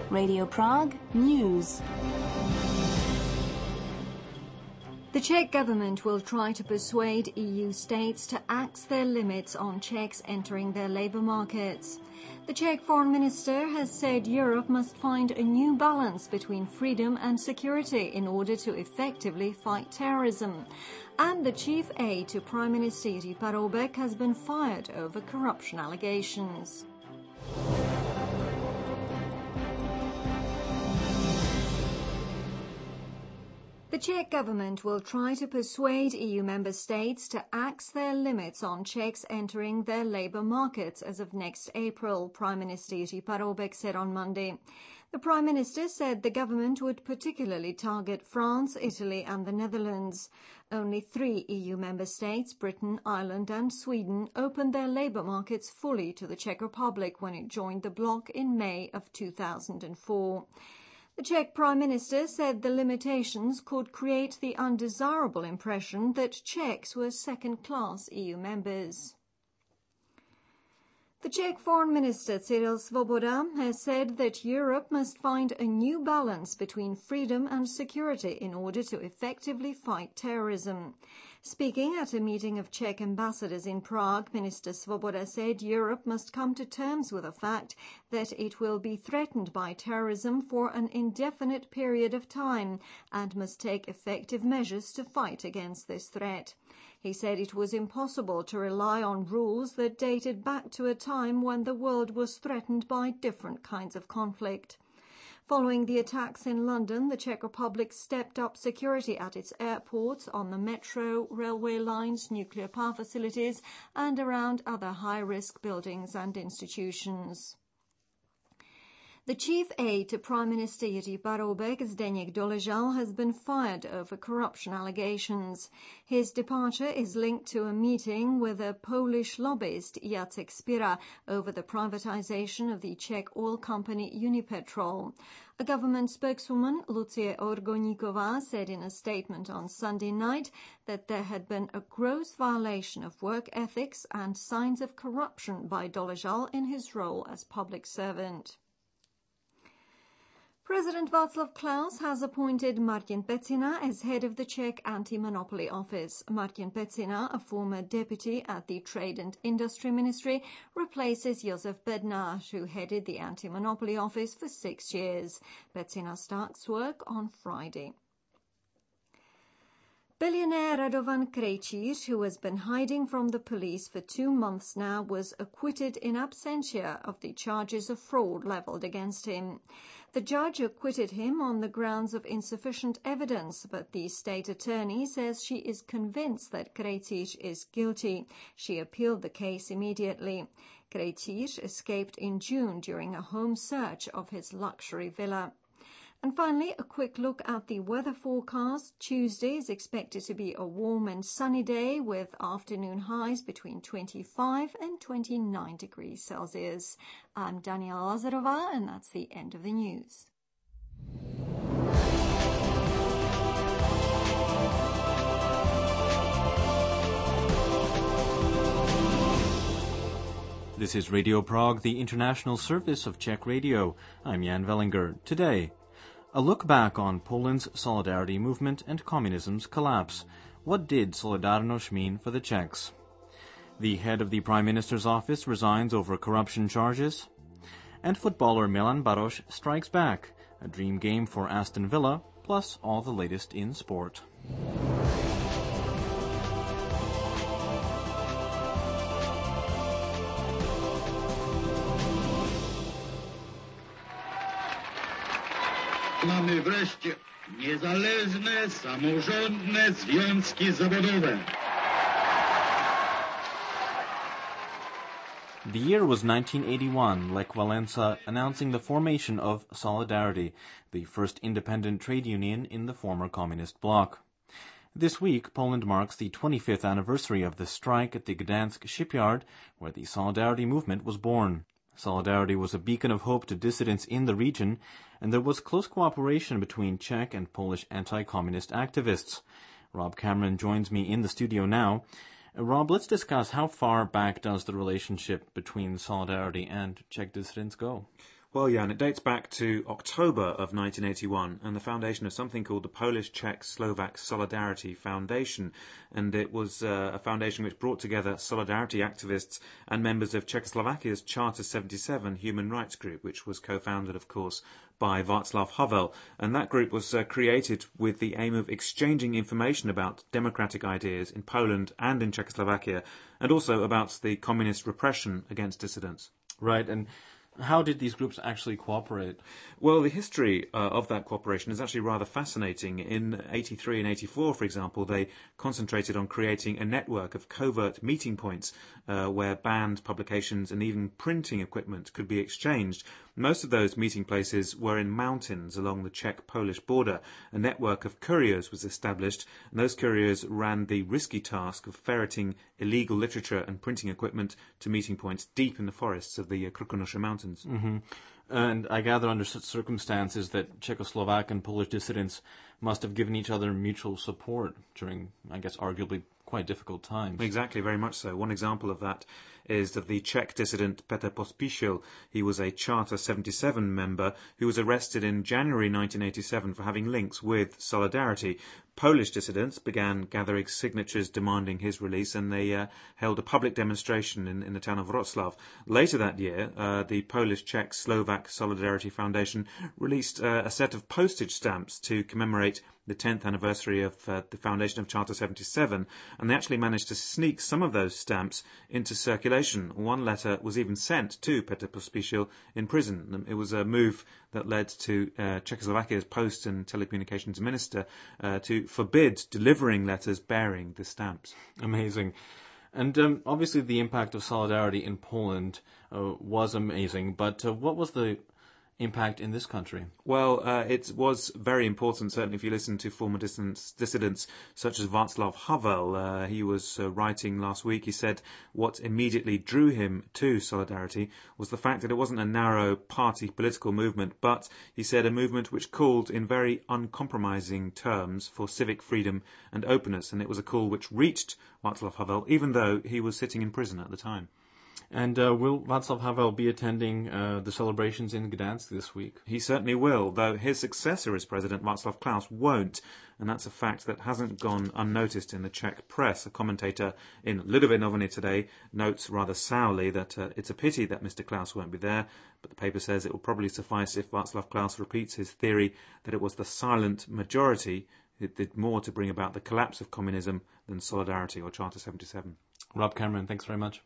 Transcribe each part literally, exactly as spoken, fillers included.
Radio Prague News. The Czech government will try to persuade E U states to axe their limits on Czechs entering their labour markets. The Czech foreign minister has said Europe must find a new balance between freedom and security in order to effectively fight terrorism. And the chief aide to Prime Minister Jiří Paroubek has been fired over corruption allegations. The Czech government will try to persuade E U member states to axe their limits on Czechs entering their labour markets as of next April, Prime Minister Jiří Paroubek said on Monday. The Prime Minister said the government would particularly target France, Italy and the Netherlands. Only three E U member states, Britain, Ireland and Sweden, opened their labour markets fully to the Czech Republic when it joined the bloc in May of two thousand four. The Czech Prime Minister said the limitations could create the undesirable impression that Czechs were second-class E U members. The Czech Foreign Minister Cyril Svoboda has said that Europe must find a new balance between freedom and security in order to effectively fight terrorism. Speaking at a meeting of Czech ambassadors in Prague, Minister Svoboda said Europe must come to terms with the fact that it will be threatened by terrorism for an indefinite period of time and must take effective measures to fight against this threat. He said it was impossible to rely on rules that dated back to a time when the world was threatened by different kinds of conflict. Following the attacks in London, the Czech Republic stepped up security at its airports, on the metro, railway lines, nuclear power facilities, and around other high-risk buildings and institutions. The chief aide to Prime Minister Jiří Paroubek, Zdeněk Doležal, has been fired over corruption allegations. His departure is linked to a meeting with a Polish lobbyist, Jacek Spira, over the privatization of the Czech oil company Unipetrol. A government spokeswoman, Lucie Orgoníková, said in a statement on Sunday night that there had been a gross violation of work ethics and signs of corruption by Doležal in his role as public servant. President Václav Klaus has appointed Martin Pecina as head of the Czech Anti-Monopoly Office. Martin Pecina, a former deputy at the Trade and Industry Ministry, replaces Josef Bednář, who headed the Anti-Monopoly Office for six years. Pecina starts work on Friday. Billionaire Radovan Krejčíř, who has been hiding from the police for two months now, was acquitted in absentia of the charges of fraud levelled against him. The judge acquitted him on the grounds of insufficient evidence, but the state attorney says she is convinced that Krejčíř is guilty. She appealed the case immediately. Krejčíř escaped in June during a home search of his luxury villa. And finally, a quick look at the weather forecast. Tuesday is expected to be a warm and sunny day with afternoon highs between twenty-five and twenty-nine degrees Celsius. I'm Daniela Lazarova, and that's the end of the news. This is Radio Prague, the international service of Czech Radio. I'm Jan Vellinger. Today, a look back on Poland's solidarity movement and communism's collapse. What did Solidarność mean for the Czechs? The head of the Prime Minister's office resigns over corruption charges. And footballer Milan Baros strikes back, a dream game for Aston Villa, plus all the latest in sport. Mamy wreszcie niezależne, samorządne związki zawodowe. The year was nineteen eighty-one, Lech Walesa announcing the formation of Solidarity, the first independent trade union in the former communist bloc. This week, Poland marks the twenty-fifth anniversary of the strike at the Gdansk shipyard, where the Solidarity movement was born. Solidarity was a beacon of hope to dissidents in the region, and there was close cooperation between Czech and Polish anti-communist activists. Rob Cameron joins me in the studio now. Uh, Rob, let's discuss how far back does the relationship between Solidarity and Czech dissidents go? Well, yeah, and it dates back to October of nineteen eighty-one and the foundation of something called the Polish-Czech-Slovak Solidarity Foundation. And it was uh, a foundation which brought together solidarity activists and members of Czechoslovakia's Charter seventy-seven human rights group, which was co-founded, of course, by Václav Havel. And that group was uh, created with the aim of exchanging information about democratic ideas in Poland and in Czechoslovakia, and also about the communist repression against dissidents. Right, and how did these groups actually cooperate? Well, the history uh, of that cooperation is actually rather fascinating. In eighty-three and eighty-four, for example, they concentrated on creating a network of covert meeting points uh, where banned publications and even printing equipment could be exchanged. Most of those meeting places were in mountains along the Czech-Polish border. A network of couriers was established, and those couriers ran the risky task of ferreting illegal literature and printing equipment to meeting points deep in the forests of the uh, Krkonoše Mountains. Mm-hmm. And I gather under such circumstances that Czechoslovak and Polish dissidents must have given each other mutual support during, I guess, arguably quite difficult times. Exactly, very much so. One example of that is that the Czech dissident Petr Pospíšil, he was a Charter seventy-seven member who was arrested in January nineteen eighty-seven for having links with Solidarity. Polish dissidents began gathering signatures demanding his release, and they uh, held a public demonstration in, in the town of Wrocław. Later that year, uh, the Polish-Czech-Slovak Solidarity Foundation released uh, a set of postage stamps to commemorate the tenth anniversary of uh, the foundation of Charter seventy-seven, and they actually managed to sneak some of those stamps into circulation. One letter was even sent to Petr Pospíšil in prison. It was a move that led to uh, Czechoslovakia's Post and Telecommunications Minister uh, to forbid delivering letters bearing the stamps. Amazing. And um, obviously the impact of Solidarity in Poland uh, was amazing, but uh, what was the impact in this country? Well, uh, it was very important, certainly if you listen to former dissidents, dissidents such as Václav Havel. Uh, he was uh, writing last week, he said what immediately drew him to Solidarity was the fact that it wasn't a narrow party political movement, but, he said, a movement which called in very uncompromising terms for civic freedom and openness, and it was a call which reached Václav Havel, even though he was sitting in prison at the time. And uh, will Václav Havel be attending uh, the celebrations in Gdansk this week? He certainly will, though his successor as president, Václav Klaus, won't. And that's a fact that hasn't gone unnoticed in the Czech press. A commentator in Lidové noviny today notes rather sourly that uh, it's a pity that Mister Klaus won't be there, but the paper says it will probably suffice if Václav Klaus repeats his theory that it was the silent majority that did more to bring about the collapse of communism than Solidarity or Charter seventy-seven. Rob Cameron, thanks very much.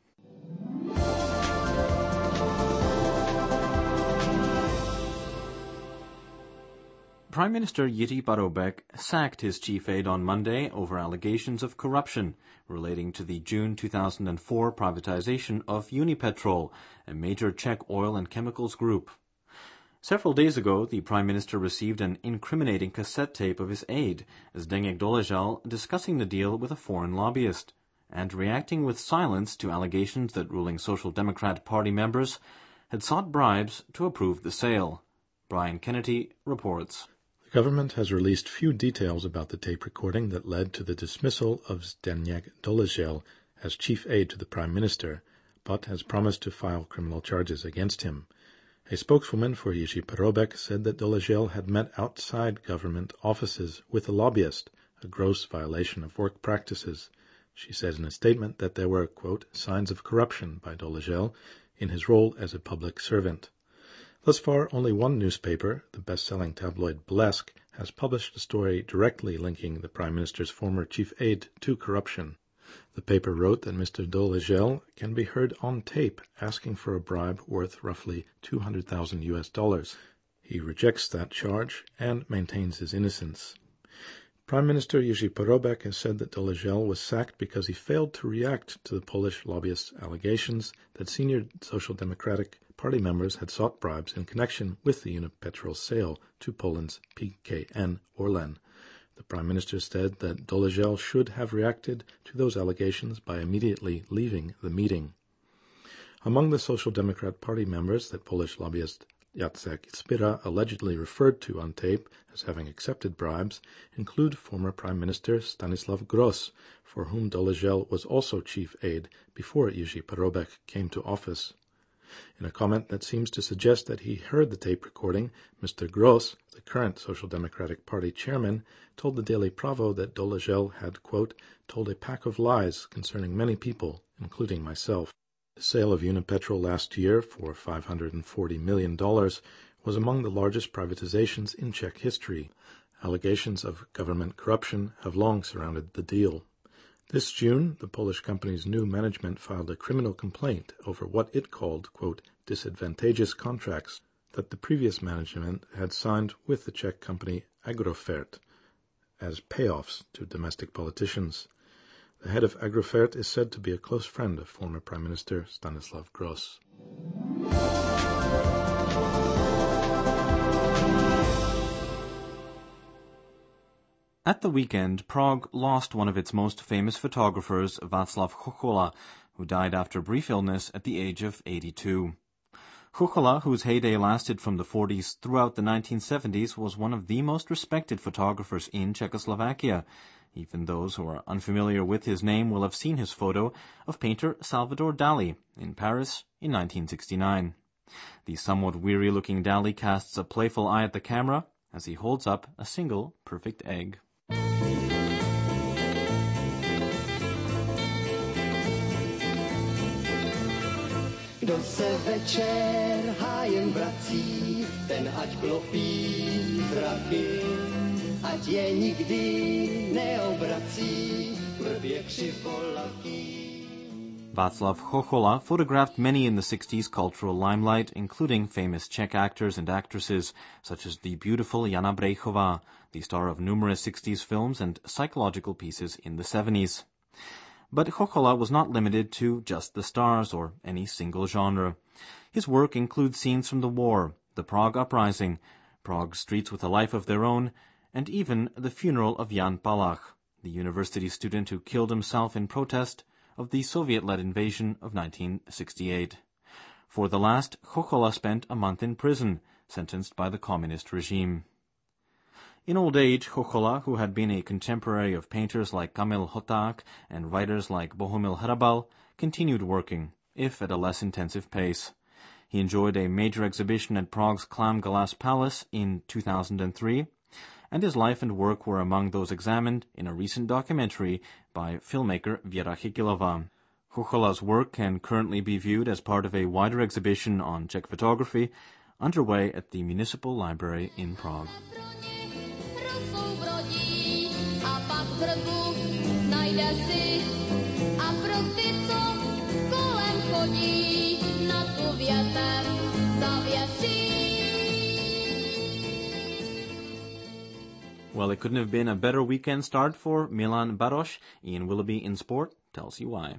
Prime Minister Jiří Paroubek sacked his chief aide on Monday over allegations of corruption relating to the June two thousand four privatization of Unipetrol, a major Czech oil and chemicals group. Several days ago, the Prime Minister received an incriminating cassette tape of his aide, Zdeněk Doležal, discussing the deal with a foreign lobbyist, and reacting with silence to allegations that ruling Social Democrat Party members had sought bribes to approve the sale. Brian Kennedy reports. The government has released few details about the tape recording that led to the dismissal of Zdeněk Doležal as chief aide to the Prime Minister, but has promised to file criminal charges against him. A spokeswoman for Jiří Paroubek said that Doležal had met outside government offices with a lobbyist, a gross violation of work practices. She said in a statement that there were, quote, signs of corruption by Doležal in his role as a public servant. Thus far, only one newspaper, the best-selling tabloid Blesk, has published a story directly linking the Prime Minister's former chief aide to corruption. The paper wrote that Mister Doležal can be heard on tape asking for a bribe worth roughly two hundred thousand U S dollars. He rejects that charge and maintains his innocence. Prime Minister Jiří Paroubek has said that Doležal was sacked because he failed to react to the Polish lobbyist's allegations that senior Social Democratic Party members had sought bribes in connection with the Unipetrol sale to Poland's P K N Orlen. The Prime Minister said that Doležal should have reacted to those allegations by immediately leaving the meeting. Among the Social Democrat Party members that Polish lobbyist Jacek Spira allegedly referred to on tape as having accepted bribes include former Prime Minister Stanislav Gross, for whom Doležal was also chief aide before Jiří Paroubek came to office. In a comment that seems to suggest that he heard the tape recording, Mister Gross, the current Social Democratic Party chairman, told the Daily Pravo that Doležel had, quote, told a pack of lies concerning many people, including myself. The sale of Unipetrol last year for five hundred forty million dollars was among the largest privatizations in Czech history. Allegations of government corruption have long surrounded the deal. This June, the Polish company's new management filed a criminal complaint over what it called, quote, disadvantageous contracts that the previous management had signed with the Czech company Agrofert as payoffs to domestic politicians. The head of Agrofert is said to be a close friend of former Prime Minister Stanislav Gross. At the weekend, Prague lost one of its most famous photographers, Václav Chochola, who died after a brief illness at the age of eighty-two. Chochola, whose heyday lasted from the forties throughout the nineteen seventies, was one of the most respected photographers in Czechoslovakia. Even those who are unfamiliar with his name will have seen his photo of painter Salvador Dali in Paris in nineteen sixty-nine. The somewhat weary-looking Dali casts a playful eye at the camera as he holds up a single perfect egg. Kdo se večer hájem vrací, ten ať klopí zraky, ať je nikdy neobrací, blbě křivolatý. Václav Chochola photographed many in the sixties cultural limelight, including famous Czech actors and actresses, such as the beautiful Jana Brechová, the star of numerous sixties films and psychological pieces in the seventies. But Chochola was not limited to just the stars or any single genre. His work includes scenes from the war, the Prague Uprising, Prague streets with a life of their own, and even the funeral of Jan Palach, the university student who killed himself in protest of the Soviet-led invasion of nineteen sixty-eight. For the last, Chochola spent a month in prison, sentenced by the communist regime. In old age, Chochola, who had been a contemporary of painters like Kamil Hoták and writers like Bohumil Hrabal, continued working, if at a less intensive pace. He enjoyed a major exhibition at Prague's Clam Galas Palace in two thousand three, and his life and work were among those examined in a recent documentary by filmmaker Věra Chytilová. Chochola's work can currently be viewed as part of a wider exhibition on Czech photography underway at the Municipal Library in Prague. Well, it couldn't have been a better weekend start for Milan Baroš. Ian Willoughby in Sport tells you why.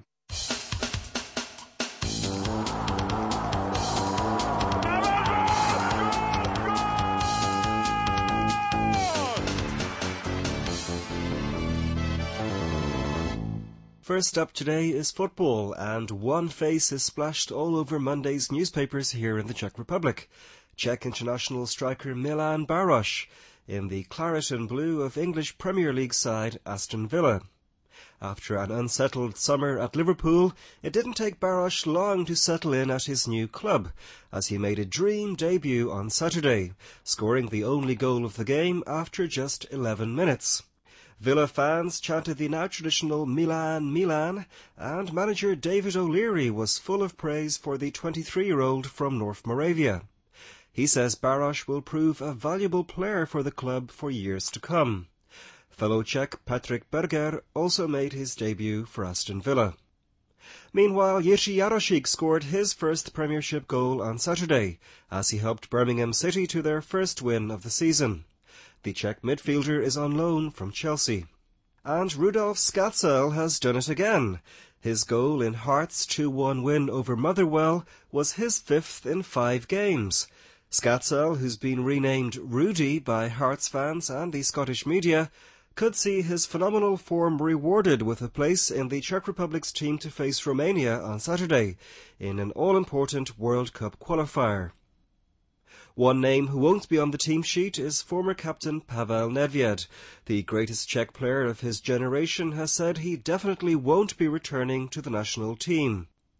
First up today is football, and one face is splashed all over Monday's newspapers here in the Czech Republic. Czech international striker Milan Baroš in the claret and blue of English Premier League side Aston Villa. After an unsettled summer at Liverpool, it didn't take Baroš long to settle in at his new club, as he made a dream debut on Saturday, scoring the only goal of the game after just eleven minutes. Villa fans chanted the now traditional Milan, Milan, and manager David O'Leary was full of praise for the twenty-three-year-old from North Moravia. He says Baroš will prove a valuable player for the club for years to come. Fellow Czech Patrick Berger also made his debut for Aston Villa. Meanwhile, Jiří Jarošík scored his first Premiership goal on Saturday, as he helped Birmingham City to their first win of the season. The Czech midfielder is on loan from Chelsea. And Rudolf Skadsel has done it again. His goal in Hearts' two one win over Motherwell was his fifth in five games. Skadsel, who's been renamed Rudy by Hearts fans and the Scottish media, could see his phenomenal form rewarded with a place in the Czech Republic's team to face Romania on Saturday in an all-important World Cup qualifier. One name who won't be on the team sheet is former captain Pavel Nedvěd. The greatest Czech player of his generation has said he definitely won't be returning to the national team.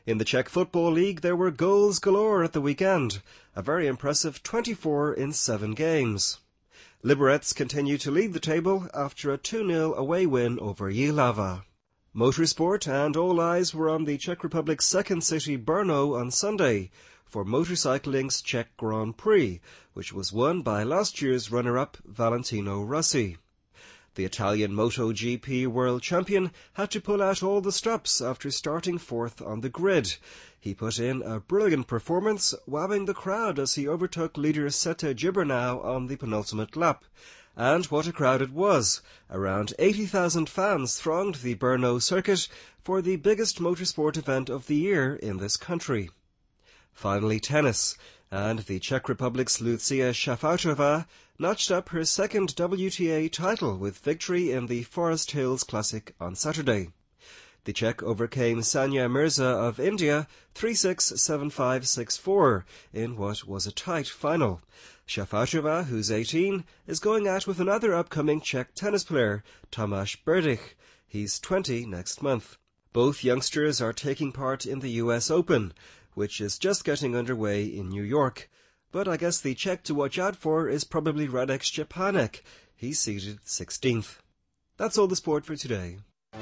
In the Czech Football League, there were goals galore at the weekend, a very impressive twenty-four in seven games. Liberec continue to lead the table after a two nil away win over Jihlava. Motorsport, and all eyes were on the Czech Republic's second city Brno on Sunday for motorcycling's Czech Grand Prix, which was won by last year's runner-up Valentino Rossi. The Italian MotoGP world champion had to pull out all the stops after starting fourth on the grid. He put in a brilliant performance, wowing the crowd as he overtook leader Sete Gibernau on the penultimate lap. And what a crowd it was! Around eighty thousand fans thronged the Brno circuit for the biggest motorsport event of the year in this country. Finally, tennis, and the Czech Republic's Lucia Šafářová notched up her second W T A title with victory in the Forest Hills Classic on Saturday. The Czech overcame Sania Mirza of India three six, seven five, six four in what was a tight final. Šafářová, who's eighteen, is going out with another upcoming Czech tennis player, Tomáš Berdych. He's twenty next month. Both youngsters are taking part in the U S Open, which is just getting underway in New York. But I guess the Czech to watch out for is probably Radek Štěpánek. He's seated sixteenth. That's all the sport for today.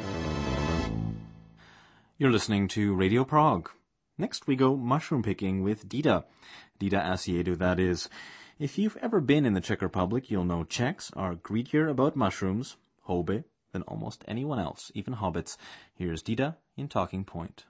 You're listening to Radio Prague. Next we go mushroom picking with Dida. Dida Asiedu, that is. If you've ever been in the Czech Republic, you'll know Czechs are greedier about mushrooms, hobby, than almost anyone else, even hobbits. Here's Dida in Talking Point.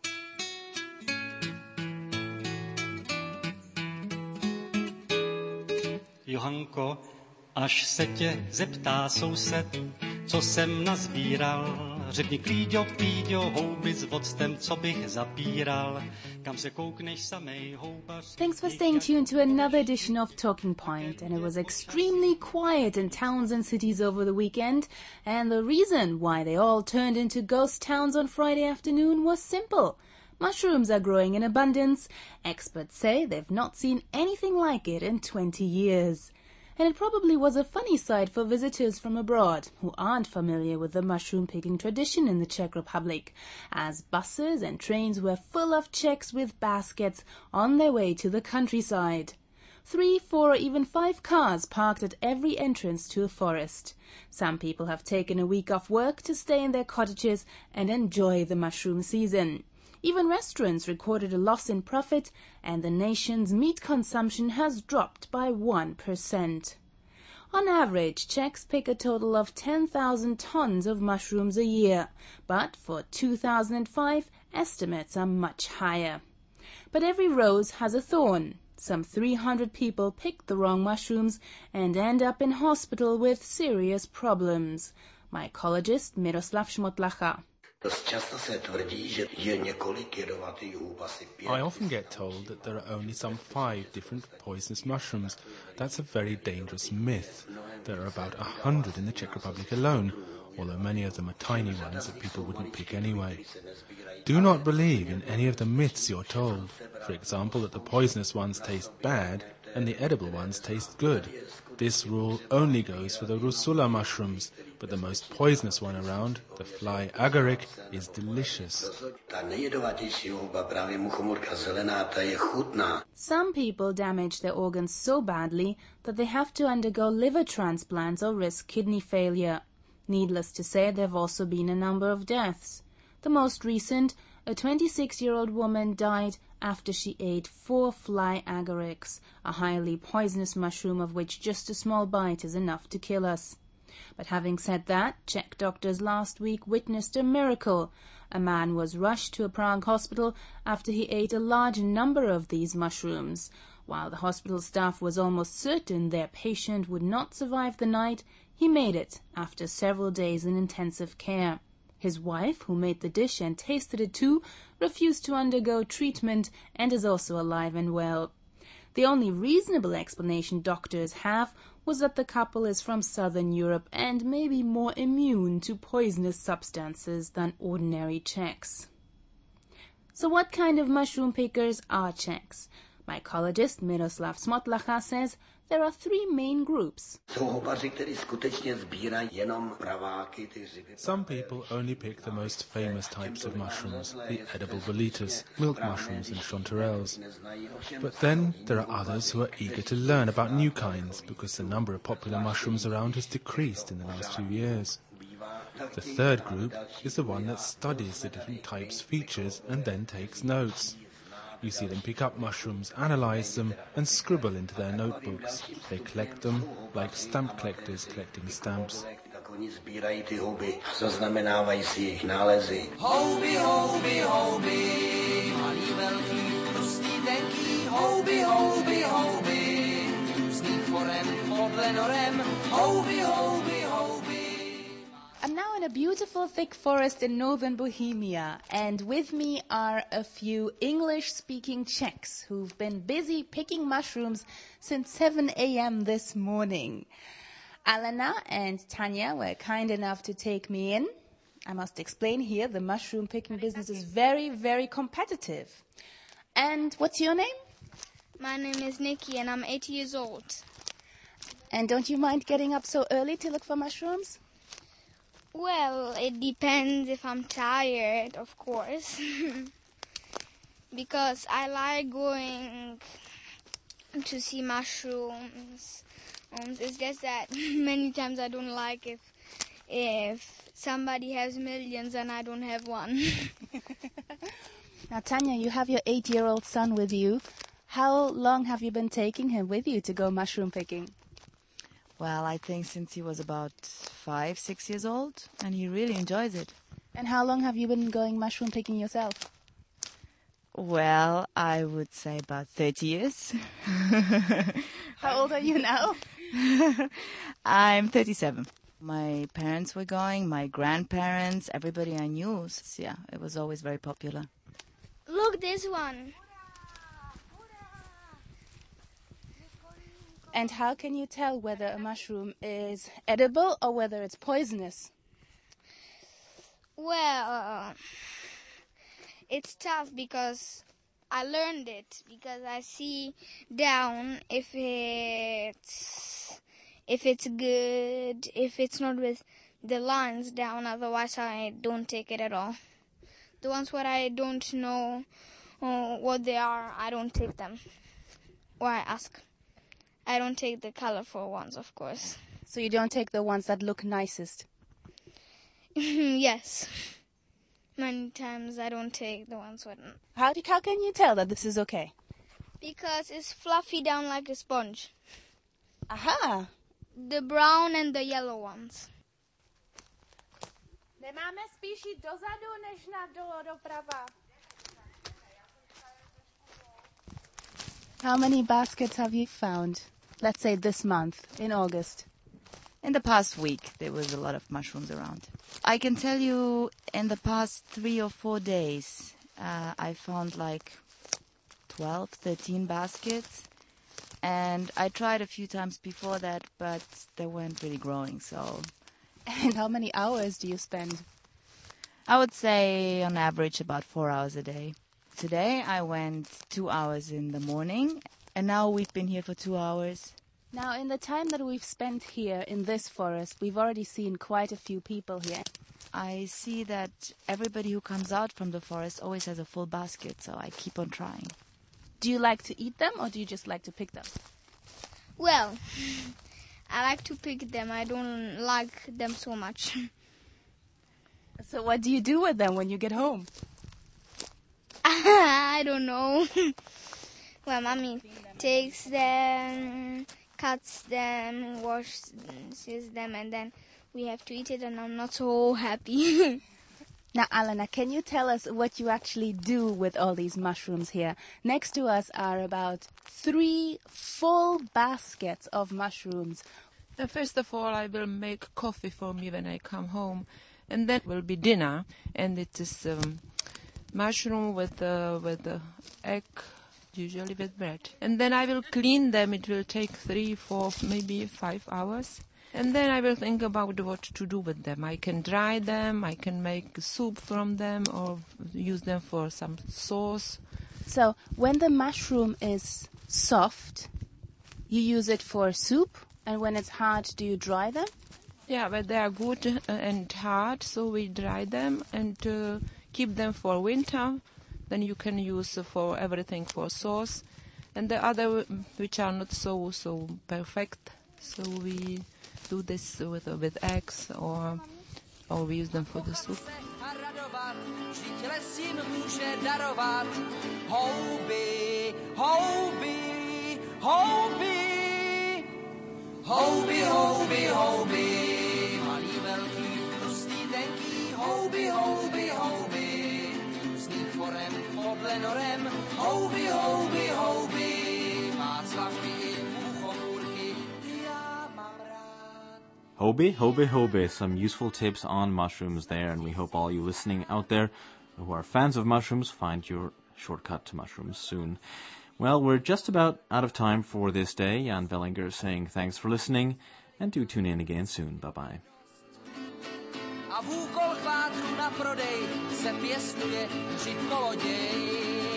Johanko, až se tě zeptá soused, co jsem nazbíral, řekni klíďo, píďo, houby s voctem, co bych zapíral, kam se koukneš samej houbař. Thanks for staying tuned to another edition of Talking Point, and it was extremely quiet in towns and cities over the weekend, and the reason why they all turned into ghost towns on Friday afternoon was simple. Mushrooms are growing in abundance. Experts say they've not seen anything like it in twenty years. And it probably was a funny sight for visitors from abroad who aren't familiar with the mushroom-picking tradition in the Czech Republic, as buses and trains were full of Czechs with baskets on their way to the countryside. Three, four, or even five cars parked at every entrance to a forest. Some people have taken a week off work to stay in their cottages and enjoy the mushroom season. Even restaurants recorded a loss in profit, and the nation's meat consumption has dropped by one percent. On average, Czechs pick a total of ten thousand tons of mushrooms a year, but for two thousand five, estimates are much higher. But every rose has a thorn. Some three hundred people pick the wrong mushrooms and end up in hospital with serious problems. Mycologist Miroslav Šmotlacha. I often get told that there are only some five different poisonous mushrooms. That's a very dangerous myth. There are about a hundred in the Czech Republic alone, although many of them are tiny ones that people wouldn't pick anyway. Do not believe in any of the myths you're told. For example, that the poisonous ones taste bad and the edible ones taste good. This rule only goes for the Rusula mushrooms, but the most poisonous one around, the fly agaric, is delicious. Some people damage their organs so badly that they have to undergo liver transplants or risk kidney failure. Needless to say, there have also been a number of deaths. The most recent, a twenty-six-year-old woman died after she ate four fly agarics, a highly poisonous mushroom of which just a small bite is enough to kill us. But having said that, Czech doctors last week witnessed a miracle. A man was rushed to a Prague hospital after he ate a large number of these mushrooms. While the hospital staff was almost certain their patient would not survive the night, he made it after several days in intensive care. His wife, who made the dish and tasted it too, refused to undergo treatment and is also alive and well. The only reasonable explanation doctors have was that the couple is from southern Europe and may be more immune to poisonous substances than ordinary Czechs. So what kind of mushroom pickers are Czechs? Mycologist Miroslav Šmotlacha says there are three main groups. Some people only pick the most famous types of mushrooms, the edible boletus, milk mushrooms and chanterelles. But then there are others who are eager to learn about new kinds, because the number of popular mushrooms around has decreased in the last few years. The third group is the one that studies the different types' features and then takes notes. You see them pick up mushrooms, analyze them, and scribble into their notebooks. They collect them like stamp collectors collecting stamps. Houby, houby, houby, malý, velký, prostý, tenký, houby, houby, houby, různých forem, podle norem, houby, houby, houby. I'm now in a beautiful thick forest in northern Bohemia, and with me are a few English-speaking Czechs who've been busy picking mushrooms since seven a.m. this morning. Alena and Tanya were kind enough to take me in. I must explain here, the mushroom picking business is very, very competitive. And what's your name? My name is Nikki and I'm eight years old. And don't you mind getting up so early to look for mushrooms? Well, it depends if I'm tired, of course. Because I like going to see mushrooms. Um, it's just that many times I don't like if if somebody has millions and I don't have one. Now, Tanya, you have your eight-year-old son with you. How long have you been taking him with you to go mushroom picking? Well, I think since he was about five, six years old, and he really enjoys it. And how long have you been going mushroom picking yourself? Well, I would say about thirty years. How old are you now? I'm thirty-seven. My parents were going, my grandparents, everybody I knew. So yeah, it was always very popular. Look, this one. And how can you tell whether a mushroom is edible or whether it's poisonous? Well, uh, it's tough because I learned it, because I see down if it's if it's good, if it's not with the lines down, otherwise I don't take it at all. The ones where I don't know uh, what they are, I don't take them. Or I ask. I don't take the colorful ones, of course. So you don't take the ones that look nicest? Yes. Many times I don't take the ones with... How, do, how can you tell that this is okay? Because it's fluffy down like a sponge. Aha! The brown and the yellow ones. Nemáme spíš jít dozadu, než na do, doprava. How many baskets have you found? Let's say this month, in August. In the past week, there was a lot of mushrooms around. I can tell you, in the past three or four days, uh, I found like twelve, thirteen baskets. And I tried a few times before that, but they weren't really growing, so... And how many hours do you spend? I would say, on average, about four hours a day. Today, I went two hours in the morning, and now we've been here for two hours. Now, in the time that we've spent here in this forest, we've already seen quite a few people here. I see that everybody who comes out from the forest always has a full basket, so I keep on trying. Do you like to eat them, or do you just like to pick them? Well, I like to pick them. I don't like them so much. So what do you do with them when you get home? I don't know. Well, Mommy takes them, cuts them, washes them, and then we have to eat it, and I'm not so happy. Now, Alena, can you tell us what you actually do with all these mushrooms here? Next to us are about three full baskets of mushrooms. Uh, first of all, I will make coffee for me when I come home, and then will be dinner, and it is um, mushroom with uh, with uh, egg, usually with bread. And then I will clean them. It will take three, four, maybe five hours. And then I will think about what to do with them. I can dry them, I can make soup from them, or use them for some sauce. So when the mushroom is soft, You use it for soup, and when it's hard, do you dry them? Yeah, but they are good uh, and hard, so we dry them and uh, keep them for winter. Then you can use uh, for everything for sauce. And the other, which are not so so perfect, so we do this with uh, with eggs or or we use them for the soup. Houby, houby, houby, malý, velký, tlustý, tenký, houby, houby, houby, různých forem, podle norem, houby, houby, houby, Václavky i půchomůrky, já mám rád. Houby, houby, houby, some useful tips on mushrooms there, and we hope all you listening out there who are fans of mushrooms find your shortcut to mushrooms soon. Well, we're just about out of time for this day. Jan Vellinger saying thanks for listening, and do tune in again soon. Bye-bye. A v úkol chvátru na prodej se pěstuje řitkoloděj.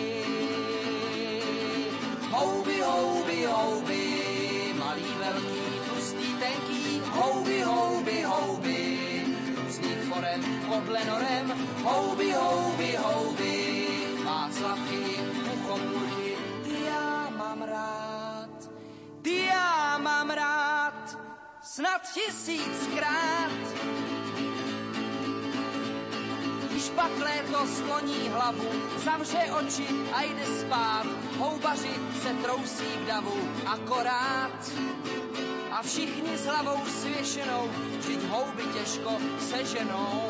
Houby, houby, houby, malý, velký, tlustý, tenký, houby, houby, houby, různých forem, podle norem, houby, houby, houby, Václavky, puchomůrky, ty já mám rád, ty já mám rád, snad tisíckrát. Když pak léto skloní hlavu, zavře oči a jde spát, houbaři se trousí v davu akorát. A všichni s hlavou svěšenou, vždyť houby těžko seženou.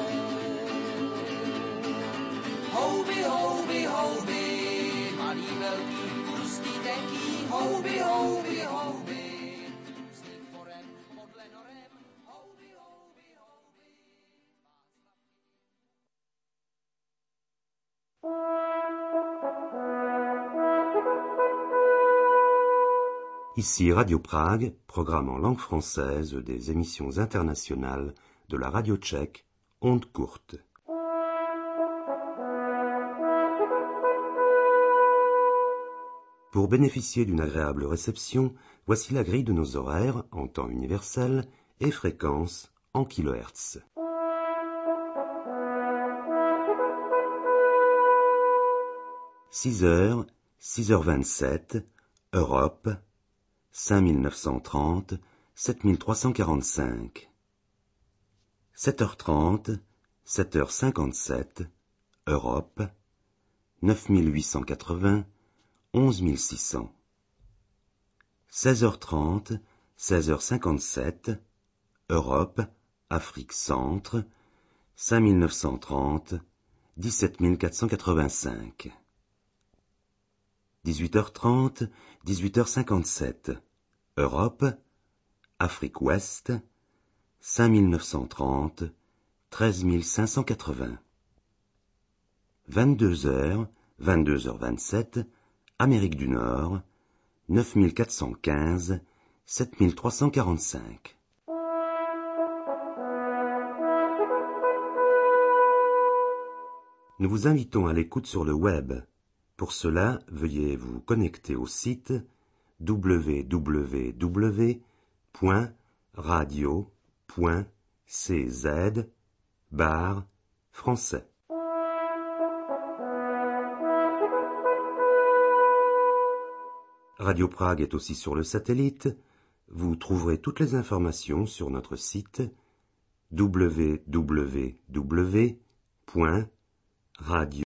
Houby, houby, houby, malý, velký, tlustý, tenký, houby, houby, houby. Ici Radio Prague, programme en langue française des émissions internationales de la radio tchèque, Ondes courtes. Pour bénéficier d'une agréable réception, voici la grille de nos horaires en temps universel et fréquence en kilohertz. six heures, six heures vingt-sept, Europe, cinq mille neuf cent trente, sept mille trois cent quarante-cinq. sept heures trente, sept heures cinquante-sept, Europe, neuf mille huit cent quatre-vingts, onze mille six cents. seize heures trente, seize heures cinquante-sept, Europe, Afrique centre, cinq mille neuf cent trente, dix-sept mille quatre cent quatre-vingt-cinq. dix-huit heures trente, dix-huit heures cinquante-sept, Europe, Afrique ouest, cinq mille neuf cent trente, treize mille cinq cent quatre-vingts. vingt-deux heures, vingt-deux heures vingt-sept, Amérique du Nord, neuf mille quatre cent quinze, sept mille trois cent quarante-cinq. Nous vous invitons à l'écoute sur le web. Pour cela, veuillez vous connecter au site w w w point radio point c z barre français. Radio Prague est aussi sur le satellite. Vous trouverez toutes les informations sur notre site w w w point radio